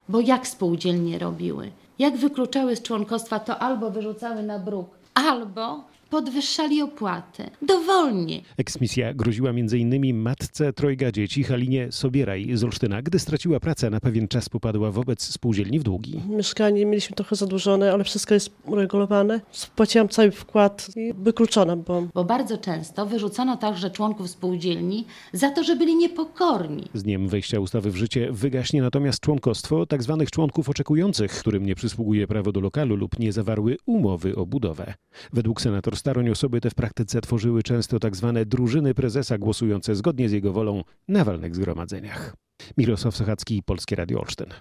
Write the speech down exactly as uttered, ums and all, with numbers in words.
Bo jak spółdzielnie robiły? Jak wykluczały z członkostwa, to albo wyrzucały na bruk, albo podwyższali opłaty. Dowolnie. Eksmisja groziła między innymi matce trojga dzieci Halinie Sobieraj z Olsztyna. Gdy straciła pracę, na pewien czas popadła wobec spółdzielni w długi. Mieszkanie mieliśmy trochę zadłużone, ale wszystko jest uregulowane. Spłaciłam cały wkład i wykluczona byłam. Bo bardzo często wyrzucono także członków spółdzielni za to, że byli niepokorni. Z dniem wejścia ustawy w życie wygaśnie natomiast członkostwo tzw. członków oczekujących, którym nie przysługuje prawo do lokalu lub nie zawarły umowy o budowę. Według senator Staroń osoby te w praktyce tworzyły często tzw. drużyny prezesa głosujące zgodnie z jego wolą na walnych zgromadzeniach. Mirosław Sochacki, Polskie Radio Olsztyn.